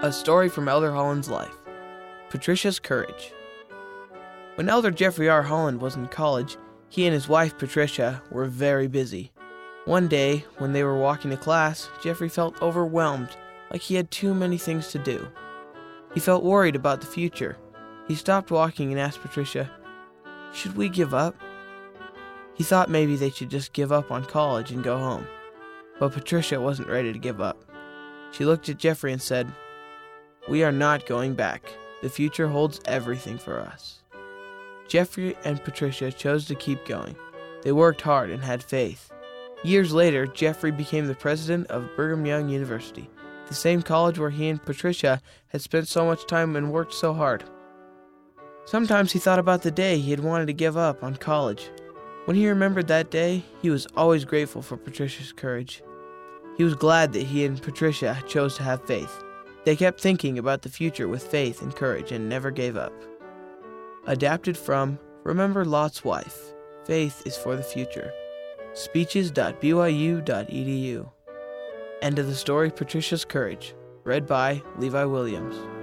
A story from Elder Holland's life. Patricia's courage. When Elder Jeffrey R. Holland was in college, he and his wife Patricia were very busy. One day, when they were walking to class, Jeffrey felt overwhelmed, like he had too many things to do. He felt worried about the future. He stopped walking and asked Patricia, "Should we give up?" He thought maybe they should just give up on college and go home. But Patricia wasn't ready to give up. She looked at Jeffrey and said, "We are not going back. The future holds everything for us." Jeffrey and Patricia chose to keep going. They worked hard and had faith. Years later, Jeffrey became the president of Brigham Young University, the same college where he and Patricia had spent so much time and worked so hard. Sometimes he thought about the day he had wanted to give up on college. When he remembered that day, he was always grateful for Patricia's courage. He was glad that he and Patricia chose to have faith. They kept thinking about the future with faith and courage and never gave up. Adapted from Remember Lot's Wife. Faith is for the Future. Speeches.byu.edu. End of the story, Patricia's Courage. Read by Levi Williams.